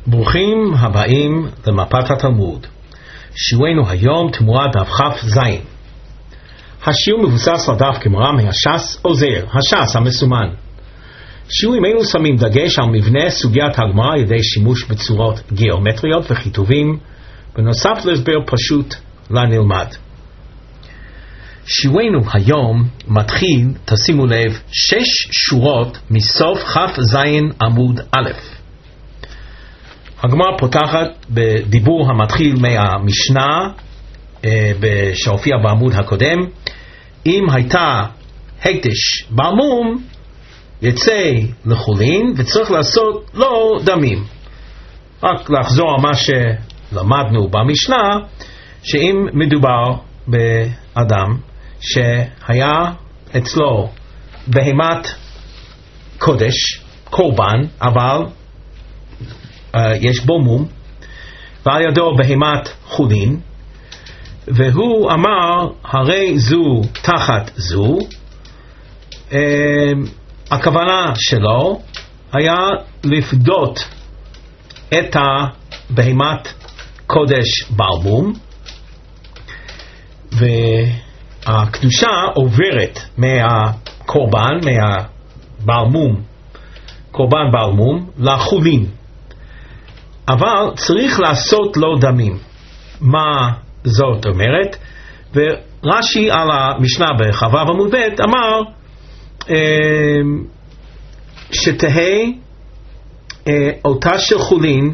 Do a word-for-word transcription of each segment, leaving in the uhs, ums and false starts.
ברוכים הבאים למפת התלמוד. שיעורנו היום תמורת דף כף זין. השיעור מבוסס לדף גמרא מהש"ס עוזר, הש"ס המסומן. שיעורים אלו שמים דגש על מבנה סוגיית הגמרא על ידי שימוש בצורות גיאומטריות וכיתובים, בנוסף להסבר פשוט לנלמד. שיעורנו היום מתחיל, תשימו לב, שש שורות מסוף כף זין עמוד א'. הגמרא פותחת בדיבור המתחיל מהמשנה שהופיע בעמוד הקודם. אם הייתה הקדש בעמום יצא לחולין וצריך לעשות לו דמים. רק לחזור על מה שלמדנו במשנה, שאם מדובר באדם שהיה אצלו בהמת קודש, קורבן, אבל uh, יש בו מום, ועל ידו בהמת חולין, והוא אמר הרי זו תחת זו, uh, הכוונה שלו היה לפדות את הבהמת קודש בעל מום, והקדושה עוברת מהקורבן, מהבעל מום, קורבן בעל מום, לחולין. אבל צריך לעשות לו דמים. מה זאת אומרת? ורש"י על המשנה בכ"ו עמוד ב' אמר שתהא אותה של חולין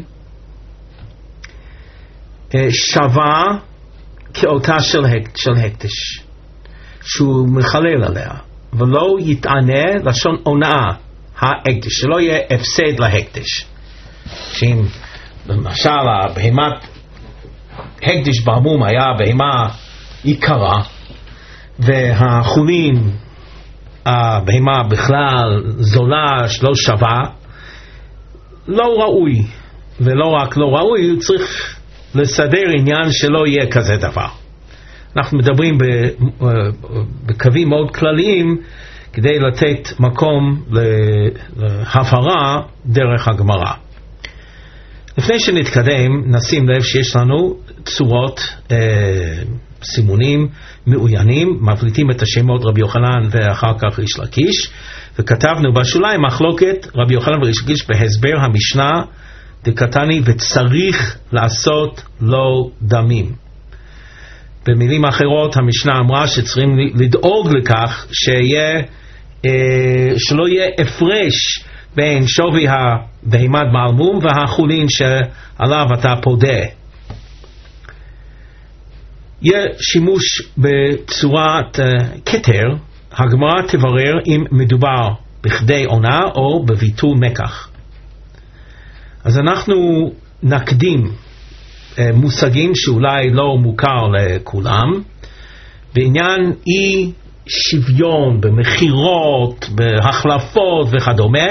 שווה כאותה של, של הקדש, שהוא מחלל עליה, ולא יתענה לשון הונאה ההקדש, שלא יהיה הפסד להקדש. שאם למשל הבהמת הקדש בעמום היה בהמה יקרה, והחולין הבהמה בכלל זולה שלא שווה, לא ראוי. ולא רק לא ראוי, צריך לסדר עניין שלא יהיה כזה דבר. אנחנו מדברים בקווים מאוד כלליים כדי לתת מקום להבהרה דרך הגמרא. לפני שנתקדם, נשים לב שיש לנו צורות, אה, סימונים מאוינים, מבליטים את השמות רבי יוחנן ואחר כך ריש לקיש, וכתבנו בשוליים מחלוקת רבי יוחנן וריש לקיש בהסבר המשנה דקתני וצריך לעשות לו דמים. במילים אחרות המשנה אמרה שצריכים לדאוג לכך שיהיה, אה, שלא יהיה הפרש בין שווי הבהמת בעל מום והחולין שעליו אתה פודה. יהיה שימוש בצורת uh, כתר, הגמרא תברר אם מדובר בכדי עונה או בביטול מקח. אז אנחנו נקדים uh, מושגים שאולי לא מוכר לכולם, בעניין אי שוויון במחירות, בהחלפות וכדומה.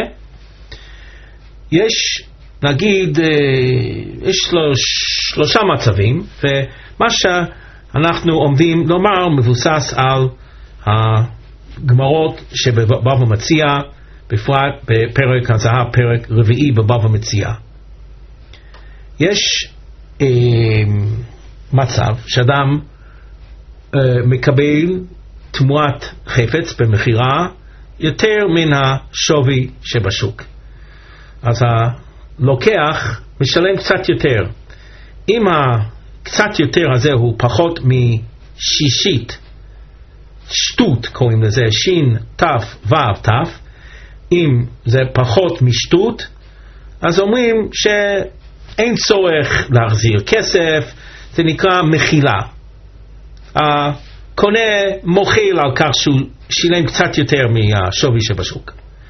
יש, נגיד, יש שלושה מצבים, ומה שאנחנו עומדים לומר מבוסס על הגמרות שבבבא מציעא, בפרט בפרק הזהב, פרק רביעי בבבא מציעא. יש אה, מצב שאדם אה, מקבל תמורת חפץ במחירה יותר מן השווי שבשוק. אז הלוקח משלם קצת יותר. אם הקצת יותר הזה הוא פחות משישית, שטות קוראים לזה, שין, תף, וו, תף, אם זה פחות משטות, אז אומרים שאין צורך להחזיר כסף, זה נקרא מחילה. הקונה מוחיל על כך שהוא שילם קצת יותר מהשווי שבשוק.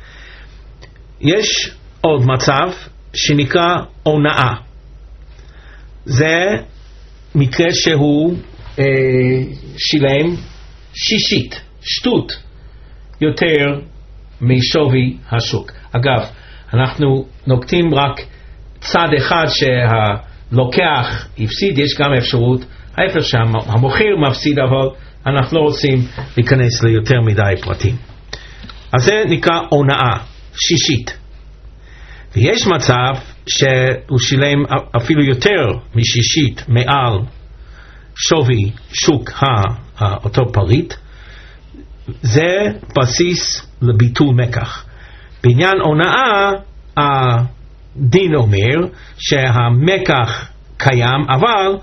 יש עוד מצב שנקרא הונאה. זה מקרה שהוא אה, שילם שישית, שטות, יותר משווי השוק. אגב, אנחנו נוקטים רק צד אחד שהלוקח הפסיד, יש גם אפשרות ההפך שהמוכר מפסיד, אבל אנחנו לא רוצים להיכנס ליותר מדי פרטים. אז זה נקרא הונאה, שישית. ויש מצב שהוא שילם אפילו יותר משישית מעל שווי שוק אותו פריט, זה בסיס לביטול מקח. בעניין הונאה הדין אומר שהמקח קיים, אבל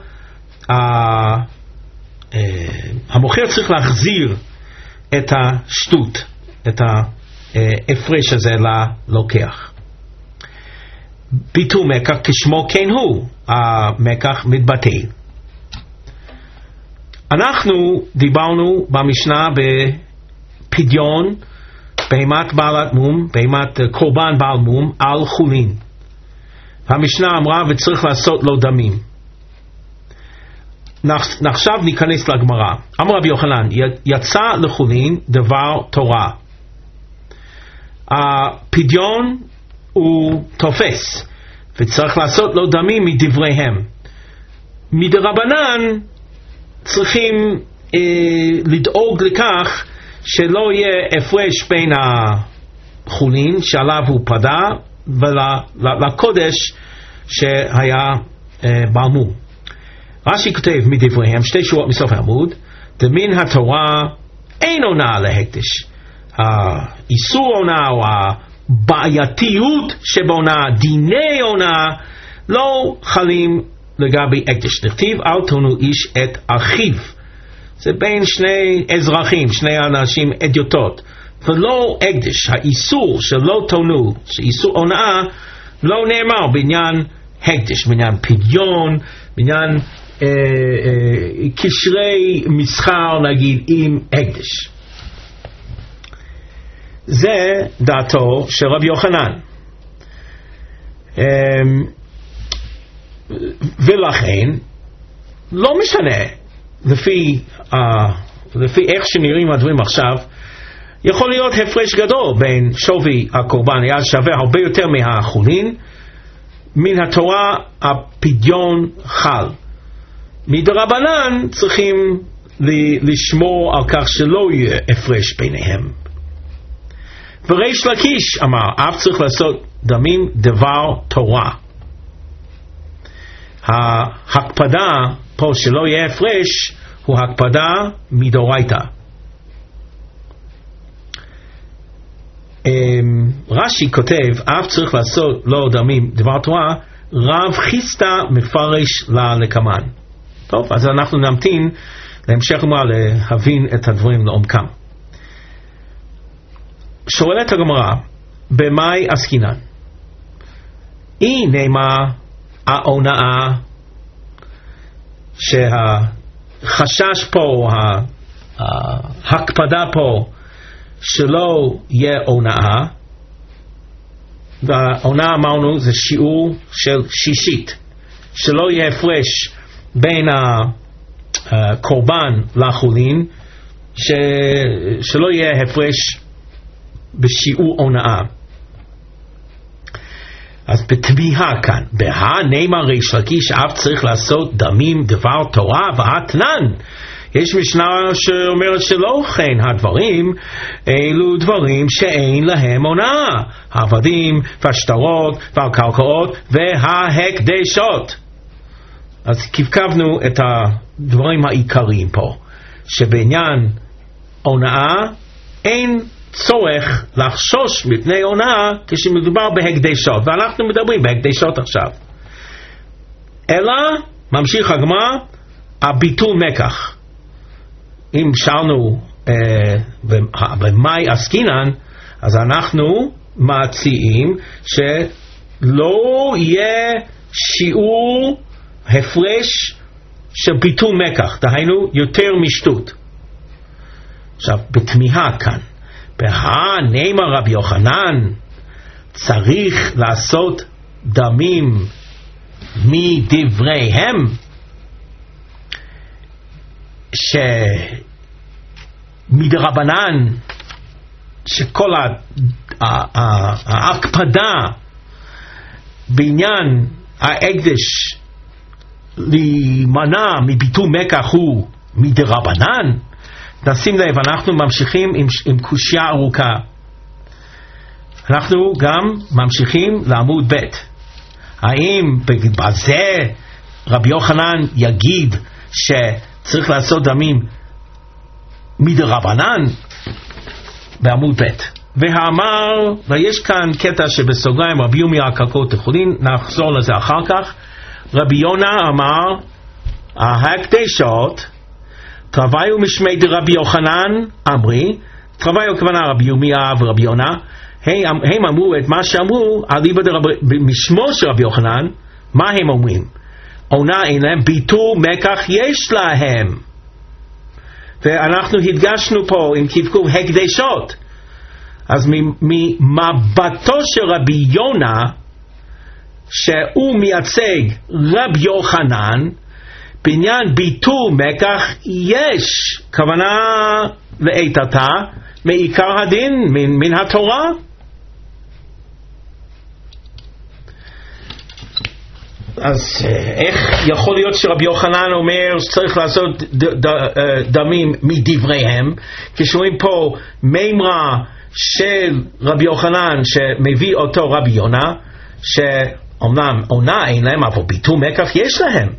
המוכר צריך להחזיר את השטות, את ההפרש הזה ללוקח. ביטול מקח כשמו כן הוא, המקח מתבטל. אנחנו דיברנו במשנה בפדיון בהמת בעלת מום, בהמת קורבן בעל מום על חולין. המשנה אמרה וצריך לעשות לו דמים. עכשיו ניכנס לגמרא. אמר רבי יוחנן, יצא לחולין דבר תורה. הפדיון הוא תופס וצריך לעשות לו דמים מדבריהם. מדרבנן צריכים אה, לדאוג לכך שלא יהיה הפרש בין החולין שעליו הוא פדה ולקודש שהיה אה, בעלמו. רש"י כותב מדבריהם, שתי שורות מסוף העמוד, דמין התורה אין עונה להקדש. האיסור עונה או הבעייתיות שבעונה, דיני עונה, לא חלים לגבי הקדש. נכתיב אל תונו איש את אחיו. זה בין שני אזרחים, שני אנשים אדיוטות, ולא הקדש. האיסור שלא תונו, שאיסור עונה, לא נאמר בעניין הקדש, בעניין פדיון, בעניין אה, אה, קשרי מסחר נגיד עם הקדש. זה דעתו של רבי יוחנן. אה, ולכן לא משנה לפי, uh, לפי איך שנראים הדברים עכשיו, יכול להיות הפרש גדול בין שווי הקורבן היה שווה הרבה יותר מהחולין. מן התורה הפדיון חל. מדרבנן צריכים לשמור על כך שלא יהיה הפרש ביניהם. וריש לקיש אמר אף צריך לעשות דמים דבר תורה. ההקפדה פה שלא יהיה הפרש הוא הקפדה מדאורייתא. רש"י כותב אף צריך לעשות לא דמים דבר תורה, רב חיסטה מפרש ללקמן. טוב, אז אנחנו נמתין להמשך מה להבין את הדברים לעומקם. שואלת הגמרא, במאי עסקינן? היא נאמר ההונאה, שהחשש פה, ההקפדה פה שלא יהיה הונאה, וההונאה אמרנו זה שיעור של שישית, שלא יהיה הפרש בין הקורבן לחולין, שלא יהיה הפרש בשיעור הונאה. אז בתמיהה כאן, בהה נאמר ריש לקיש אף צריך לעשות דמים דבר תורה והתנן. יש משנה שאומרת שלא כן הדברים, אלו דברים שאין להם הונאה, העבדים והשטרות והקרקעות וההקדשות. אז קבקבנו את הדברים העיקריים פה, שבעניין הונאה אין צורך לחשוש מפני הונאה כשמדובר בהקדשות, ואנחנו מדברים בהקדשות עכשיו. אלא ממשיך הגמרא, הביטול מקח. אם שאלנו אה, במאי עסקינן, אז אנחנו מציעים שלא יהיה שיעור הפרש של ביטול מקח, דהיינו יותר משטות. עכשיו בתמיהה כאן, בהה נאמר רבי יוחנן צריך לעשות דמים מדבריהם, שמדרבנן שכל ההקפדה בעניין ההקדש להימנע מביטול מקח הוא מדרבנן. נשים לב, אנחנו ממשיכים עם, עם קושיה ארוכה. אנחנו גם ממשיכים לעמוד ב'. האם בזה רבי יוחנן יגיד שצריך לעשות דמים מדרבנן? בעמוד ב' והאמר, ויש כאן קטע שבסוגריים רבי ירמיה קרקעות תחולין, נחזור לזה אחר כך. רבי יונה אמר ההקדשות תרוויו משמי דרבי יוחנן אמרי, תרוויו הכוונה רבי ירמיה ורבי יונה, הם, הם אמרו את מה שאמרו אליבא משמו של רבי יוחנן. מה הם אומרים? עונה אין להם, ביטול מקח יש להם, ואנחנו הדגשנו פה עם כתבו הקדשות. אז ממבטו של רבי יונה שהוא מייצג רבי יוחנן בעניין ביטול מקח יש כוונה לעת עתה מעיקר הדין מן, מן התורה. אז איך יכול להיות שרבי יוחנן אומר שצריך לעשות ד, ד, דמים מדבריהם, כשרואים פה מימרה של רבי יוחנן שמביא אותו רבי יונה, שאומנם עונה אין להם אבל ביטול מקח יש להם.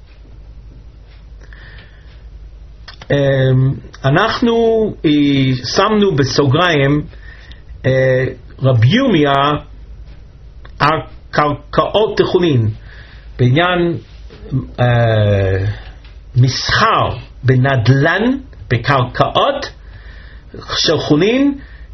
אנחנו שמנו בסוגריים רבי ירמיה על קרקעות תחולין בעניין מסחר בנדלן בקרקעות של חולין.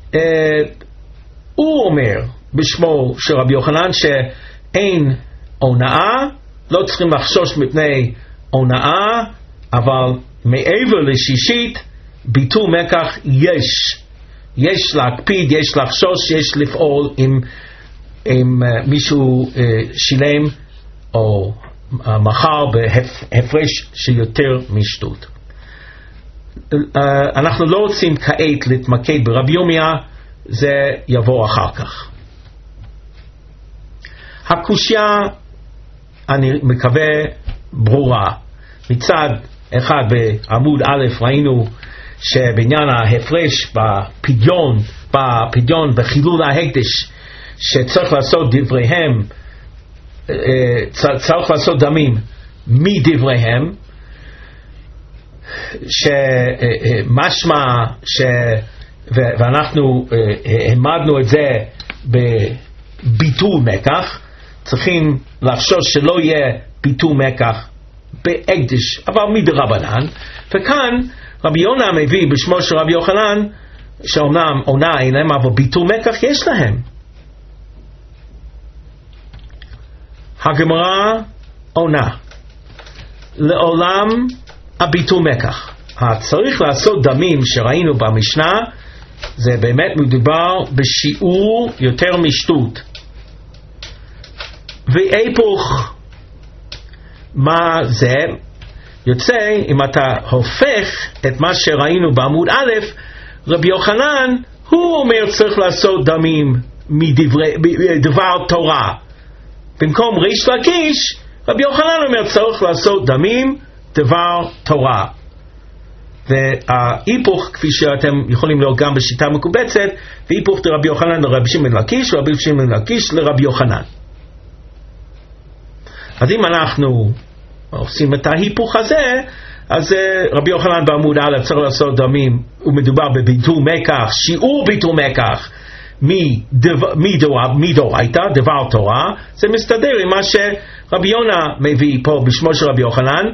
הוא אומר בשמו של רבי יוחנן שאין הונאה, לא צריכים לחשוש מפני הונאה, אבל מעבר לשישית ביטול מקח יש יש להקפיד, יש לחשוש, יש לפעול אם, אם uh, מישהו uh, שילם או uh, מחר בהפרש שיותר משתות. uh, אנחנו לא רוצים כעת להתמקד ברבי ירמיה, זה יבוא אחר כך. הקושיה אני מקווה ברורה. מצד אחד בעמוד א' ראינו שבעניין ההפרש בפדיון, בפדיון בחילול ההקדש, שצריך לעשות דבריהם, צריך לעשות דמים מדבריהם, שמשמע ש... ואנחנו העמדנו את זה בביטול מקח, צריכים לחשוש שלא יהיה ביטול מקח בהקדש אבל מדרבנן. וכאן רבי יונה מביא בשמו של רבי יוחנן שאומנם עונה אין להם אבל ביטול מקח יש להם. הגמרא עונה לעולם הביטול מקח, צריך לעשות דמים שראינו במשנה, זה באמת מדובר בשיעור יותר משתות. והיפוך מה זה? יוצא אם אתה הופך את מה שראינו בעמוד א', רבי יוחנן הוא אומר צריך לעשות דמים מדברי, דבר תורה, במקום ריש לקיש רבי יוחנן אומר צריך לעשות דמים דבר תורה. וההיפוך כפי שאתם יכולים לראות גם בשיטה מקובצת, והיפוך רבי יוחנן לרבי שמעון לקיש ורבי שמעון לקיש לרבי יוחנן. אז אם אנחנו עושים את ההיפוך הזה, אז רבי יוחנן בעמוד א' צריך לעשות דמים, ומדובר בביטול מקח, שיעור ביטול מקח מדאורייתא, דבר תורה. זה מסתדר עם מה שרבי יונה מביא פה בשמו של רבי יוחנן,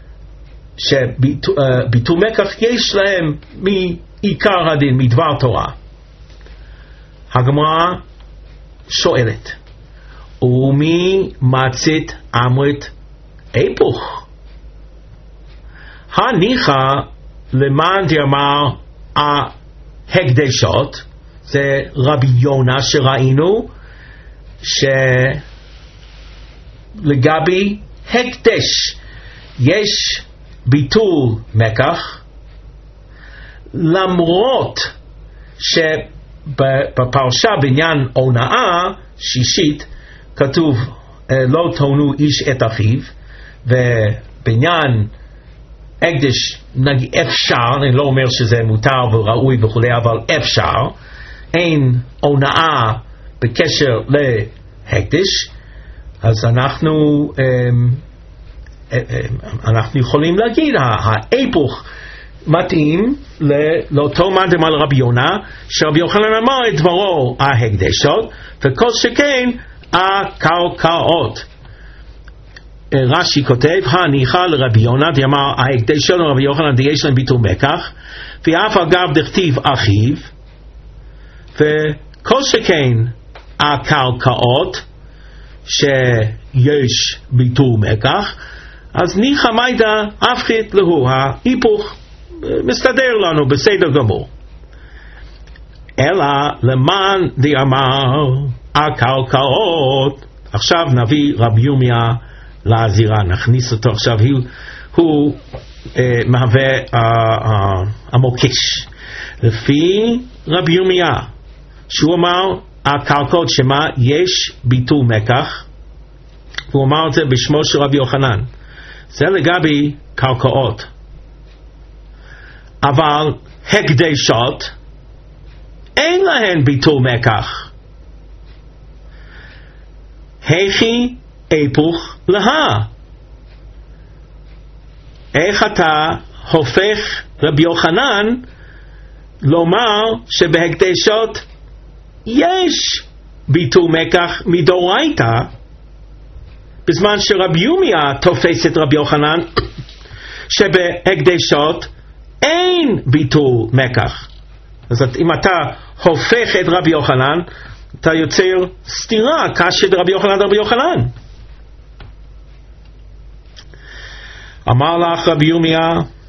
שביטול מקח יש להם מעיקר הדין, מדבר תורה. הגמרא שואלת, ומי מצית אמרת היפוך? הניחא למאן דאמר ההקדשות, זה רבי יונה שראינו שלגבי הקדש יש ביטול מקח, למרות שבפרשה בעניין הונאה שישית כתוב לא תונו איש את אחיו, ובעניין הקדש אפשר, אני לא אומר שזה מותר וראוי וכולי, אבל אפשר, אין הונאה בקשר להקדש. אז אנחנו אנחנו יכולים להגיד ההיפוך מתאים לאותו מה דאמר לרבי יונה, שרבי יוחנן אמר את דברו ההקדשות וכל שכן הקרקעות. רש"י כותב הניחא לרבי יונה דאמר ההקדשות לרבי יוחנן דיש להם ביטול מקח, ואף אגב דכתיב אחיו, וכל שכן הקרקעות שיש ביטול מקח, אז ניחא מיידא הפחית להו, ההיפוך מסתדר לנו בסדר גמור. אלא למען דאמר הקרקעות, עכשיו נביא רבי ירמיה לעזירה, נכניס אותו עכשיו, הוא, הוא אה, מהווה אה, אה, המוקש. לפי רבי ירמיה, שהוא אמר הקרקעות שמה יש ביטול מקח, הוא אמר את זה בשמו של רבי יוחנן, זה לגבי קרקעות. אבל הקדשות אין להן ביטול מקח. היכי היפוך לה? איך אתה הופך רבי יוחנן לומר שבהקדשות יש ביטול מקח מדאורייתא, בזמן שרבי ירמיה תופס את רבי יוחנן שבהקדשות אין ביטול מקח. אז אם אתה הופך את רבי יוחנן, אתה יוצר סתירה קשת רבי יוחנן רבי יוחנן. אמר לך רבי ירמיה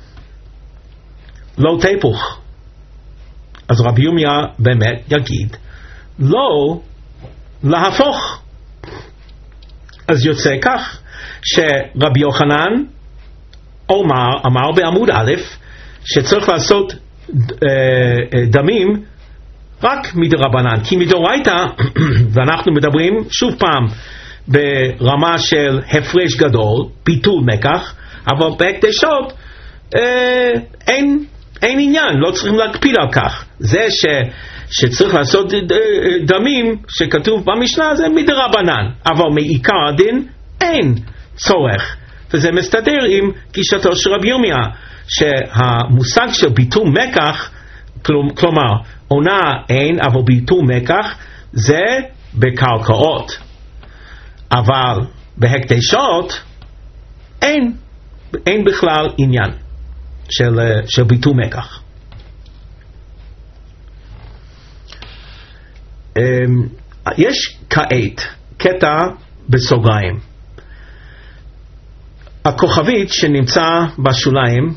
לא תהפוך. אז רבי ירמיה באמת יגיד לא להפוך. אז יוצא כך שרבי יוחנן אומר, אמר בעמוד א' שצריך לעשות אה, דמים רק מדרבנן, כי מדאורייתא ואנחנו מדברים שוב פעם ברמה של הפרש גדול, ביטול מקח, אבל בהקדשות אה, אין, אין עניין, לא צריכים להקפיד על כך. זה ש, שצריך לעשות דמים שכתוב במשנה זה מדרבנן, אבל מעיקר הדין אין צורך, וזה מסתדר עם גישתו של רבי ירמיה שהמושג של ביטול מקח, כלומר עונה אין אבל ביטול מקח זה בקרקעות, אבל בהקדשות אין אין בכלל עניין של, של ביטול מקח. יש כעת קטע בסוגריים, הכוכבית שנמצא בשוליים,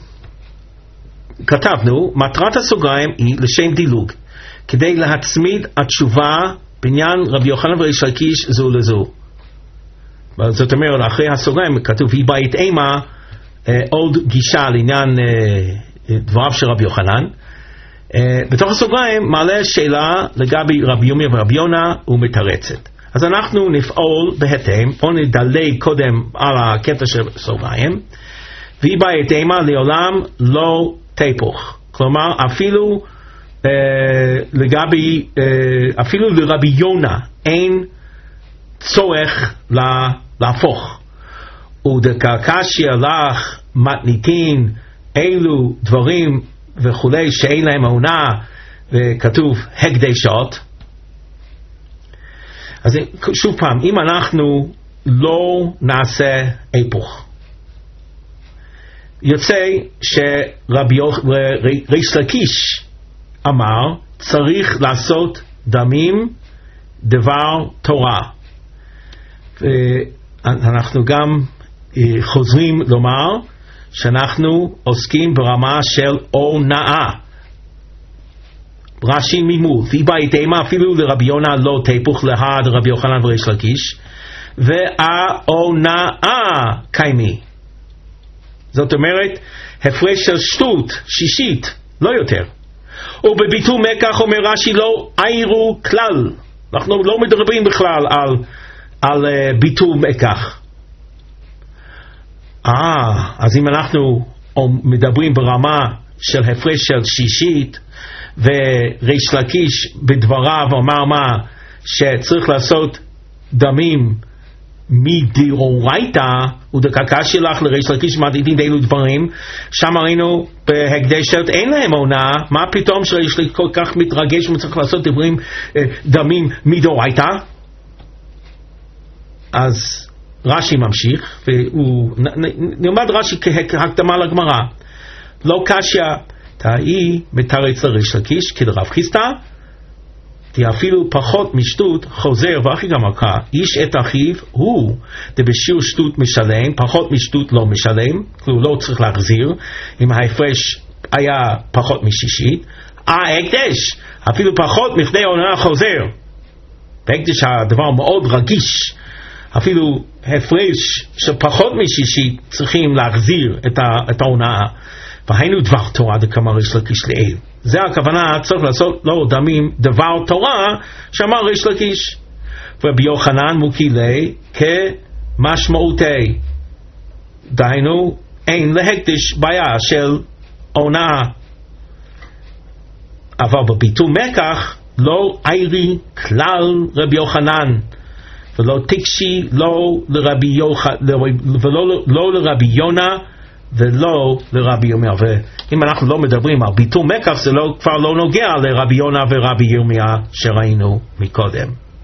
כתבנו מטרת הסוגריים היא לשם דילוג, כדי להצמיד התשובה בעניין רבי יוחנן וריש לקיש זו לזו. זאת אומרת אחרי הסוגריים כתוב היא בית אימה עוד גישה לעניין דבריו של רבי יוחנן. בתוך הסוגריים מעלה שאלה לגבי רבי ירמיה ורבי יונה ומתרצת. אז אנחנו נפעול בהתאם, או נדלג קודם על הקטע של סוגריים, והיא בית אימה לעולם לא תהפוך. כלומר אפילו אה, לגבי אה, אפילו לרבי יונה אין צורך לה, להפוך. ודקקשיא לך מתניתין אילו דברים וכולי שאין להם עונה, וכתוב הקדשות. אז שוב פעם, אם אנחנו לא נעשה היפוך, יוצא שרבי ריש לקיש אמר צריך לעשות דמים דבר תורה, ואנחנו גם חוזרים לומר שאנחנו עוסקים ברמה של הונאה. רש"י ממול, והיא בית אימה אפילו לרבי יונה לא תהפוך להד רבי יוחנן וריש לקיש, וההונאה קיימי. זאת אומרת הפרש של שטות שישית, לא יותר. ובביטול מקח אומר רש"י לא עירו כלל, אנחנו לא מדברים בכלל על, על uh, ביטול מקח. אה, אז אם אנחנו מדברים ברמה של הפרש של שישית, וריש לקיש בדבריו אמר מה שצריך לעשות דמים מדאורייתא ודקקה שלך לריש לקיש מעדיתים באלו דברים, שם ראינו בהקדשות אין להם עונה, מה פתאום שריש לקיש כל כך מתרגש וצריך לעשות דברים דמים מדאורייתא? אז רש"י ממשיך, והוא נלמד רש"י כהקדמה לגמרא. לא קשיא תאי מתרץ לריש לקיש כדרב חיסדא, אפילו פחות משטות חוזר, ואחי גם הקרא, איש את אחיו הוא דבשיעור שטות משלם, פחות משטות לא משלם, הוא לא צריך להחזיר, אם ההפרש היה פחות משישית. אה, הקדש, אפילו פחות מכדי עונה חוזר. בהקדש הדבר מאוד רגיש, אפילו הפרש שפחות משישית צריכים להחזיר את העונה, והיינו דבר תורה דקאמר ריש לקיש לעיל. זה הכוונה, צריך לעשות לא דמים דבר תורה שאמר ריש לקיש. ורבי יוחנן מוקילי כמשמעותי, דהיינו אין להקדש בעיה של עונה, אבל בביטול מקח לא עירי כלל רבי יוחנן, ולא תקשי לא לרבי יוחנן, ולא לא לרבי יונה ולא לרבי ירמיה. ואם אנחנו לא מדברים על ביטול מקח, זה לא, כבר לא נוגע לרבי יונה ורבי ירמיה שראינו מקודם.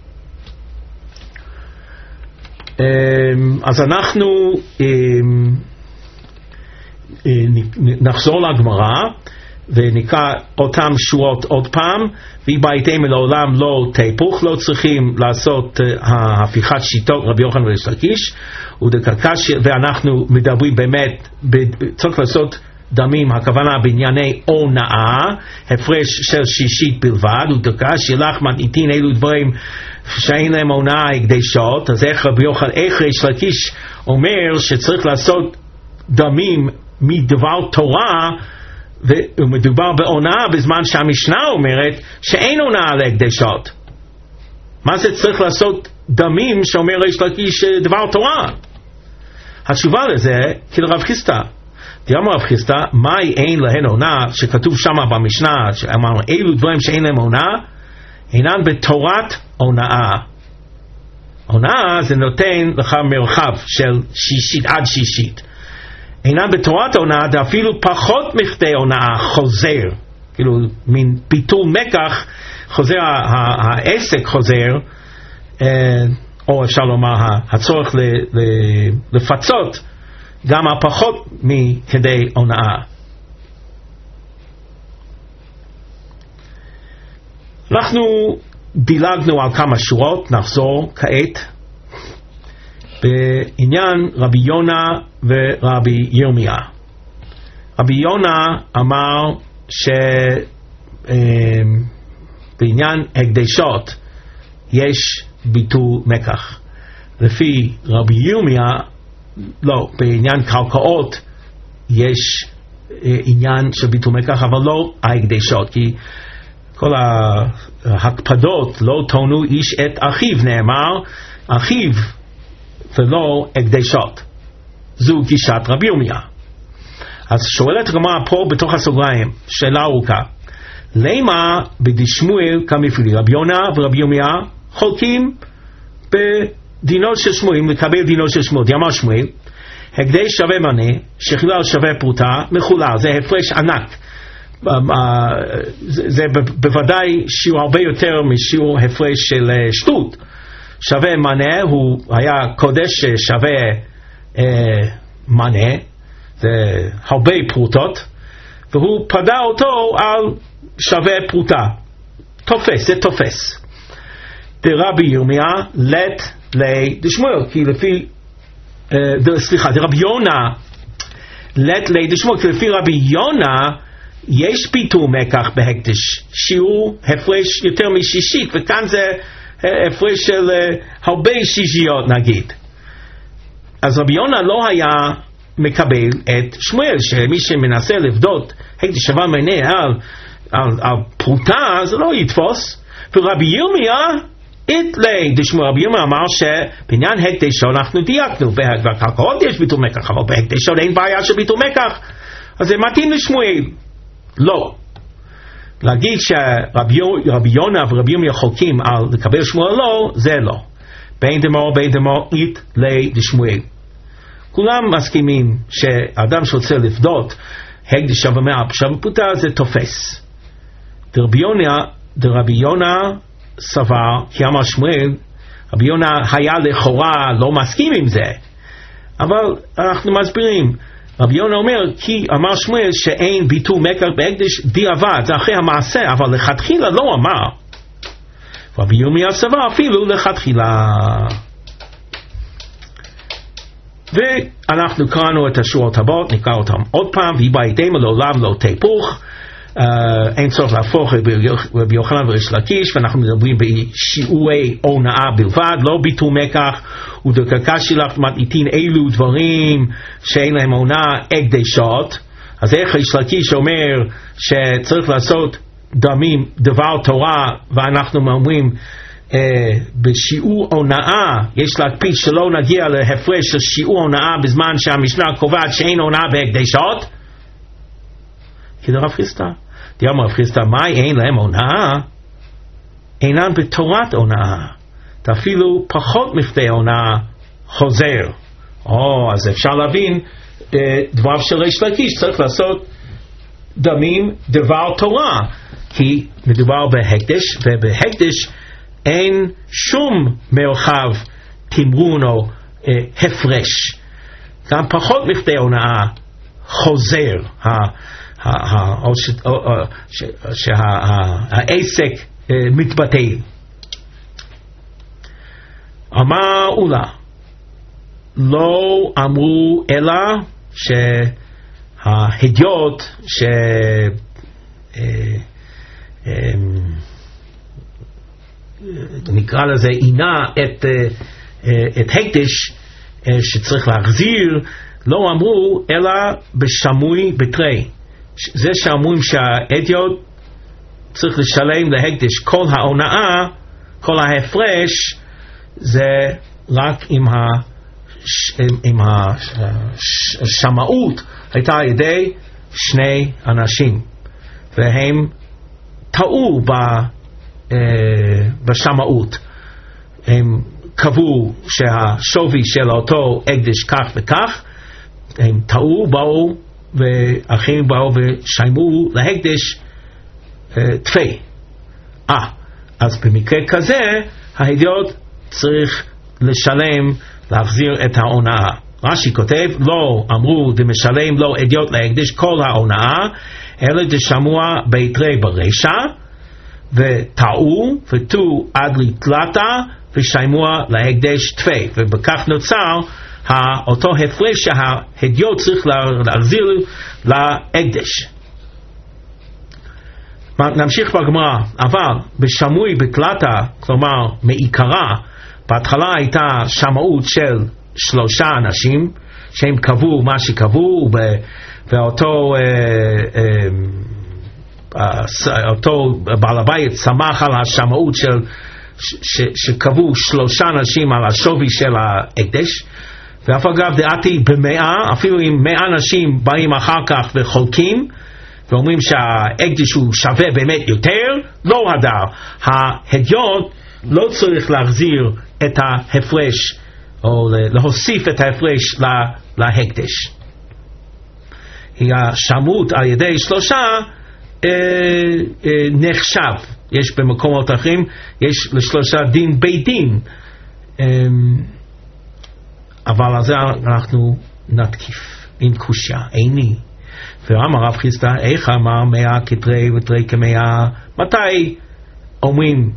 אז אנחנו נחזור לגמרא ונקרא אותם שורות עוד פעם. והיא בעיתם לעולם לא תהפוך, לא צריכים לעשות ההפיכת שיטות רבי יוחנן וריש לקיש, ואנחנו מדברים באמת, צריך לעשות דמים, הכוונה בענייני עונאה, הפרש של שישית בלבד, ודקש ילך מתניתין אלו דברים שאין להם עונאה הקדשות. אז איך רבי יוחנן, איך ריש לקיש אומר שצריך לעשות דמים מדבר תורה, ומדובר בעונה בזמן שהמשנה אומרת שאין עונה על הקדשות? מה זה צריך לעשות דמים שאומר ריש לקיש דבר תורה? התשובה לזה כרב חיסדא. דאמר רב חיסדא, מהי אין להן עונה, שכתוב שם במשנה שאמרנו אילו דברים שאין להם עונה, אינן בתורת עונאה. עונה זה נותן לך מרחב של שישית עד שישית. אינן בתורת עונה, זה אפילו פחות מכדי עונה חוזר, כאילו מין ביטול מקח חוזר, העסק חוזר, או אפשר לומר הצורך לפצות גם הפחות מכדי עונה. אנחנו דילגנו על כמה שורות, נחזור כעת בעניין רבי יונה ורבי ירמיה. רבי יונה אמר שבעניין הקדשות יש ביטול מקח. לפי רבי ירמיה, לא, בעניין קרקעות יש עניין של ביטול מקח, אבל לא ההקדשות, כי כל ההקפדות לא תונו איש את אחיו, נאמר אחיו ולא הקדשות. זו גישת רבי ירמיה. אז שואלת הגמרא פה בתוך הסוגריים שאלה ארוכה, למה בדשמואל כמפלי? רבי יונה ורבי ירמיה חולקים בדינו של שמואל, לקבל דינו של שמואל. אמר שמואל, הקדש שווה מנה, שחילל שווה פרוטה, מחולל, זה הפרש ענק. זה בוודאי שיעור הרבה יותר משיעור הפרש של שטות. שווה מנה, הוא היה קודש שווה אה, מנה, זה הרבה פרוטות, והוא פדה אותו על שווה פרוטה. תופס, זה תופס. דרבי ירמיה לת לי דשמואל, כי לפי אה, ד, סליחה, דרבי יונה לת לי דשמואל, כי לפי רבי יונה יש ביטול מקח בהקדש, שיעור הפרש יותר משישית, וכאן זה הפרש של הרבה שישיות נגיד. אז רבי יונה לא היה מקבל את שמואל, שמי שמנסה לבדות הקדש שווה מנה על, על, על פרוטה, זה לא יתפוס. ורבי ירמיה התלי דשמואל, רבי ירמיה אמר שבעניין הקדש אנחנו דייקנו, בקרקעות יש ביטול מקח, אבל בהקדש אין בעיה של ביטול מקח, אז זה מתאים לשמואל. לא. להגיד שרבי יונה ורבי ירמיה חולקים על לקבל שמואל לא, זה לא. בין דמור בין דמור אית לי דשמואל. כולם מסכימים שאדם שרוצה לפדות הקדש שווה מאה שווה פרוטה זה תופס. דרבי יונה סבר, כי אמר שמואל, רבי יונה היה לכאורה לא מסכים עם זה, אבל אנחנו מסבירים. רבי יונה אומר, כי אמר שמואל שאין ביטול מקח בהקדש דיעבד, זה אחרי המעשה, אבל לכתחילה לא אמר. רבי ירמיה סבר אפילו לכתחילה. ואנחנו קראנו את השורות הבאות, נקרא אותם עוד פעם. ויהי בעיתנו לעולם לא תהפוך, Uh, אין צורך להפוך רבי יוחנן וריש לקיש, ואנחנו מדברים בשיעורי הונאה בלבד, לא ביטול מקח. ודקקשי לך מתניתין אילו דברים שאין להם הונאה הקדשות. אז איך ריש לקיש אומר שצריך לעשות דמים דבר תורה, ואנחנו אומרים uh, בשיעור הונאה יש להקפיד שלא נגיע להפרש של שיעור הונאה בזמן שהמשנה קובעת שאין הונאה בהקדשות? כדרב חיסטה דיאמר רב חיסטה, מה אין להם הונאה? אינן בתורת הונאה, אפילו פחות מכדי הונאה חוזר. או, אז אפשר להבין דבריו של ריש לקיש, צריך לעשות דמים דבר תורה, כי מדובר בהקדש, ובהקדש אין שום מרחב תמרון או אה, הפרש, גם פחות מכדי הונאה חוזר. שהעסק מתבטל. אמר אולה, לא אמרו אלא שההדיוט שנקרא לזה עינה את את הקדש שצריך להחזיר, לא אמרו אלא בשמוי בתרי. זה שאומרים שהאדיוט צריך לשלם להקדש כל ההונאה, כל ההפרש, זה רק עם, ה, עם השמאות הייתה על ידי שני אנשים, והם טעו בשמאות. הם קבעו שהשווי של אותו הקדש כך וכך, הם טעו, באו ואחרים באו ושיימו להקדש אה, תפי. אה, אז במקרה כזה ההדיוט צריך לשלם, להחזיר את ההונאה. רש"י כותב, לא אמרו דמשלם לא הדיוט להקדש כל ההונאה, אלא דשמוע ביתרי ברשע, וטעו ותו עד לתלתה ושיימוע להקדש תפי, ובכך נוצר אותו הפרש שההדיוט צריך להחזיר להקדש. נמשיך בגמרא. אבל בשמוי בתלתה, כלומר מעיקרה, בהתחלה הייתה שמאות של שלושה אנשים שהם קבעו מה שקבעו, ואותו אותו בעל הבית שמח על השמאות של שקבעו שלושה אנשים על השווי של ההקדש. ואף אגב דעתי במאה, אפילו אם מאה אנשים באים אחר כך וחולקים ואומרים שההקדש הוא שווה באמת יותר, לא הדר. ההדיוט לא צריך להחזיר את ההפרש או להוסיף את ההפרש להקדש. השמות על ידי שלושה אה, אה, נחשב. יש במקומות אחרים, יש לשלושה דין בית דין. אה, אבל על זה אנחנו נתקיף עם קושיה, איני. ואמר רב חיסטה, איך אמר מאה כתרי ותרי כמאה? מתי אומרים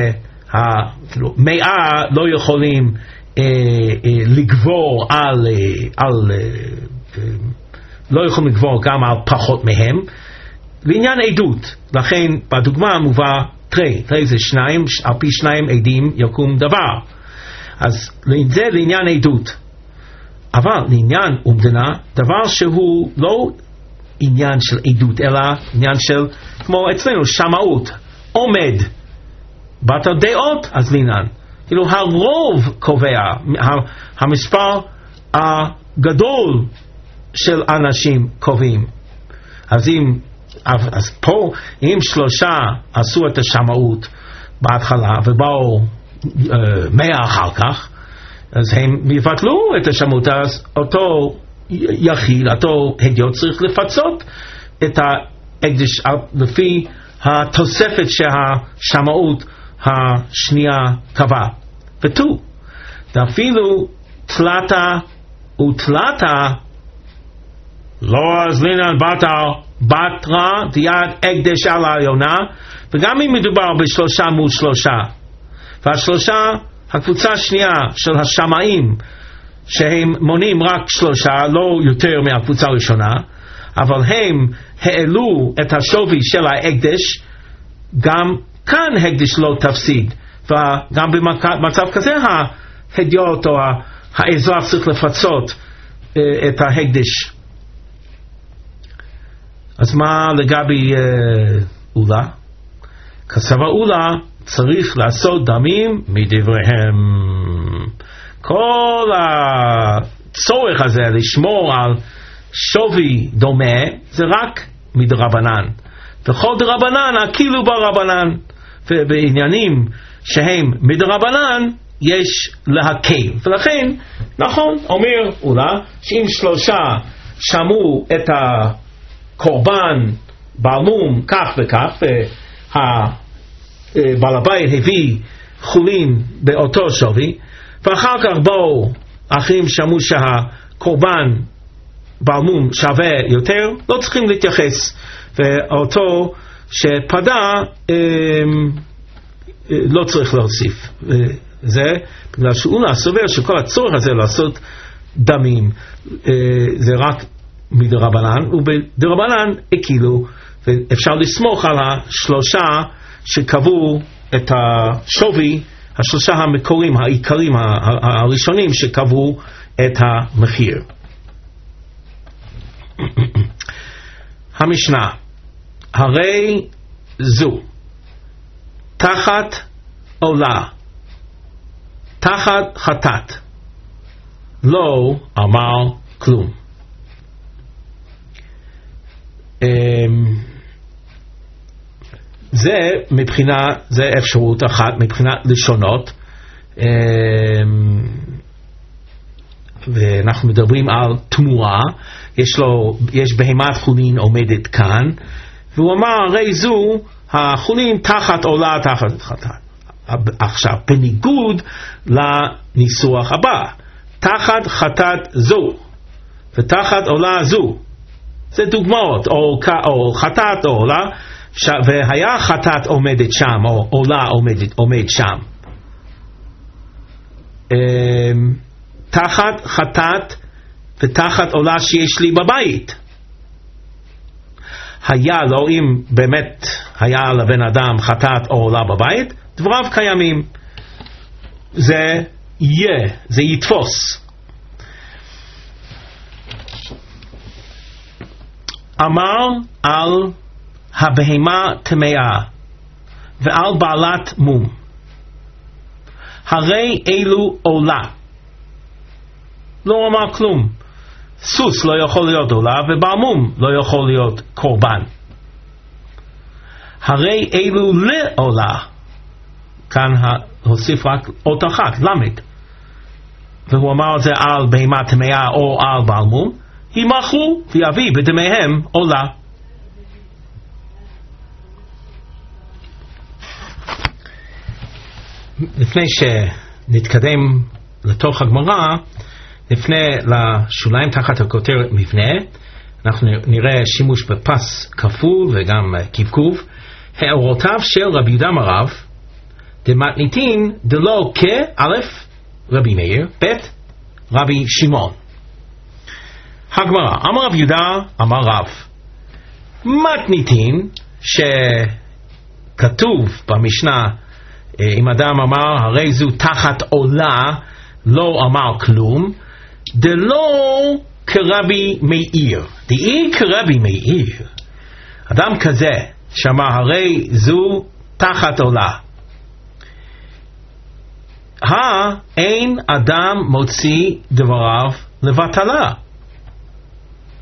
שהמאה לא יכולים אה, אה, לגבור על, אה, על אה, אה, לא יכולים לגבור גם על פחות מהם? לעניין עדות, לכן בדוגמה מובא תרי, תרי זה שניים, על פי שניים עדים יקום דבר. אז זה לעניין עדות. אבל לעניין אומדנה, דבר שהוא לא עניין של עדות, אלא עניין של, כמו אצלנו, שמאות, עומד, בת הדעות, אז לעניין. כאילו הרוב קובע, המספר הגדול של אנשים קובעים. אז אם, אז פה, אם שלושה עשו את השמאות בהתחלה, ובאו מאה אחר כך, אז הם יבטלו את השמות. אז אותו יחיד, אותו הדיוט צריך לפצות את ההקדש לפי התוספת שהשמאות השנייה קבע. ותו, ואפילו תלתה ותלתה לא אזלינן בתר בתרה דיד הקדש על העליונה, וגם אם מדובר בשלושה מול שלושה, והשלושה, הקבוצה השנייה של השמאים שהם מונים רק שלושה, לא יותר מהקבוצה הראשונה, אבל הם העלו את השווי של ההקדש, גם כאן הקדש לא תפסיד, וגם במצב כזה ההדיוט או האזרח צריך לפצות את ההקדש. אז מה לגבי אולה? כסבה אולה צריך לעשות דמים מדבריהם. כל הצורך הזה לשמור על שווי דומה זה רק מדרבנן, וכל דרבנן הכאילו ברבנן, ובעניינים שהם מדרבנן יש להקל. ולכן נכון אומר אולה שאם שלושה שמעו את הקורבן בעלמום כך וכך, בעל הבית הביא חולין באותו שווי, ואחר כך באו אחרים שמעו שהקורבן בעלמום שווה יותר, לא צריכים להתייחס, ואותו שפדה לא צריך להוסיף. זה בגלל שאולה סובר שכל הצורך הזה לעשות דמים זה רק מדרבנן, ובדרבנן כאילו ואפשר לסמוך על השלושה שקבעו את השווי, השלושה המקורים העיקרים הראשונים שקבעו את המחיר. המשנה, הרי זו תחת עולה תחת חטאת לא אמר כלום. זה מבחינה, זה אפשרות אחת מבחינת לשונות, ואנחנו מדברים על תמורה, יש לו, יש בהמת חולין עומדת כאן, והוא אמר הרי זו החולין תחת עולה תחת חטאת. עכשיו בניגוד לניסוח הבא, תחת חטאת זו ותחת עולה זו, זה דוגמאות, או, או חטאת או עולה, ש... והיה חטאת עומדת שם, או עולה עומדת, עומד שם. תחת חטאת ותחת עולה שיש לי בבית. היה לו, אם באמת היה לבן אדם חטאת או עולה בבית, דבריו קיימים. זה יהיה, זה יתפוס. אמר על הבהמה טמאה ועל בעלת מום, הרי אלו עולה. לא אמר כלום. סוס לא יכול להיות עולה ובעל מום לא יכול להיות קורבן. הרי אלו לעולה, כאן הוסיף רק אות אחת, למד, והוא אמר את זה על בהמה טמאה או על בעל מום, ימחלו ויביא בדמיהם עולה. לפני שנתקדם לתוך הגמרא, לפני לשוליים תחת הכותרת מבנה, אנחנו נראה שימוש בפס כפול וגם קבקוב. הערותיו של רבי יהודה מרב דמתניתין דלא כאלף רבי מאיר, בית רבי שמעון. הגמרא, אמר רבי יהודה אמר רב, מתניתין שכתוב במשנה, אם אדם אמר הרי זו תחת עולה לא אמר כלום, דלא כרבי מאיר, דאי כרבי מאיר, אדם כזה שאמר הרי זו תחת עולה, אין אדם מוציא דבריו לבטלה.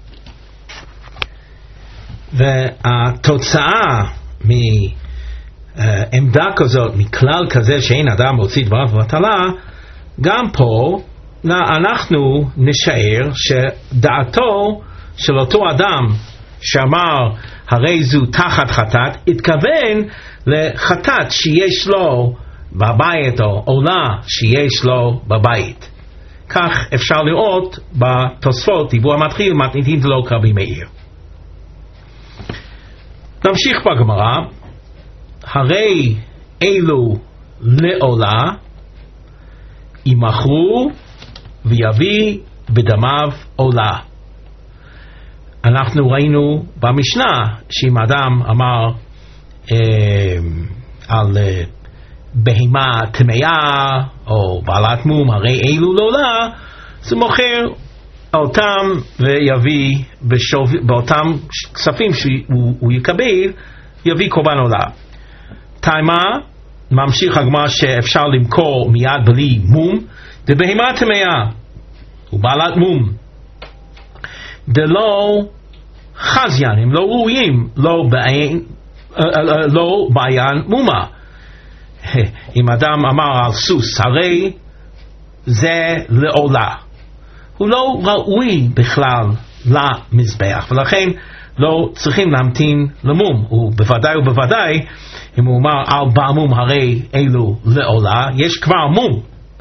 והתוצאה עמדה כזאת, מכלל כזה שאין אדם מוציא דבריו בטלה, גם פה אנחנו נשאר שדעתו של אותו אדם שאמר הרי זו תחת חטאת, התכוון לחטאת שיש לו בבית או עולה שיש לו בבית. כך אפשר לראות בתוספות, דיבור המתחיל, מתניתין דלא כרבי מאיר. נמשיך בגמרא, הרי אלו לעולה ימכרו ויביא בדמיו עולה. אנחנו ראינו במשנה שאם אדם אמר אה, על אה, בהמה טמאה או בעלת מום, הרי אלו לעולה, זה מוכר אותם ויביא בשוב, באותם כספים שהוא יקבל, יביא קורבן עולה. תימה, ממשיך הגמרא שאפשר למכור מיד בלי מום, דבהמה טמאה ובעלת מום דלא חזיין, הם לא ראויים, לא בעין, לא בעין מומה. אם אדם אמר על סוס, הרי זה לעולה, הוא לא ראוי בכלל למזבח, ולכן לא צריכים להמתין למום. הוא בוודאי ובוודאי, אם הוא אומר על בעמום הרי אלו לעולה, יש כבר מום,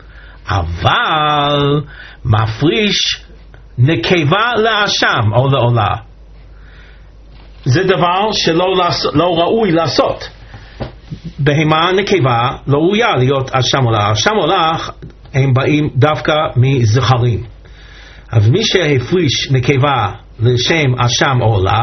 אבל מפריש נקבה לאשם או לעולה, זה דבר שלא לא ראוי לעשות. בהמה נקבה לא ראויה להיות אשם עולה. אשם עולה הם באים דווקא מזכרים, אז מי שהפריש נקבה לשם אשם עולה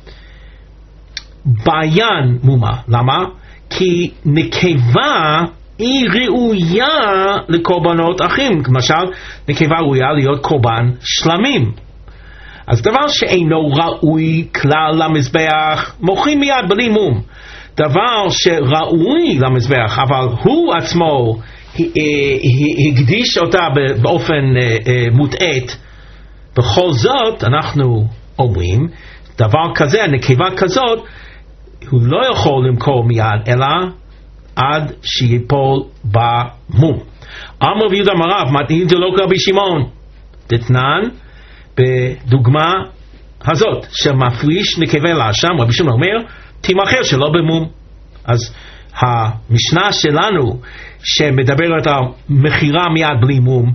בעין מומה. למה? כי נקבה היא ראויה לקורבנות אחרים, למשל נקבה ראויה להיות קורבן שלמים. אז דבר שאינו ראוי כלל למזבח מוכרים מיד בלי מום. דבר שראוי למזבח אבל הוא עצמו הקדיש אותה באופן מוטעת, בכל זאת אנחנו אומרים דבר כזה, נקבה כזאת, הוא לא יכול למכור מיד אלא עד שיפול במום. אמר רבי יהודה מרב, מתניתין דלא כרבי שמעון, דתנן בדוגמה הזאת שמפריש נקבה לאשם, רבי שמעון אומר תימכר שלא במום. אז המשנה שלנו שמדברת על מחירה מיד בלי מום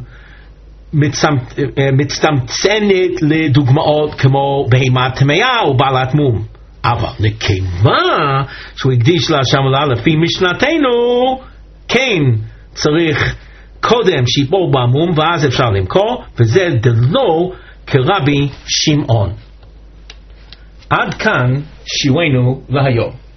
מצטמצמת לדוגמאות כמו בהמה טמאה או בעלת מום, אבל נקבה שהוא הקדיש לאשם עולה לפי משנתנו כן צריך קודם שיפול במום ואז אפשר למכור, וזה דלא כרבי שמעון. עד כאן שיעורנו להיום.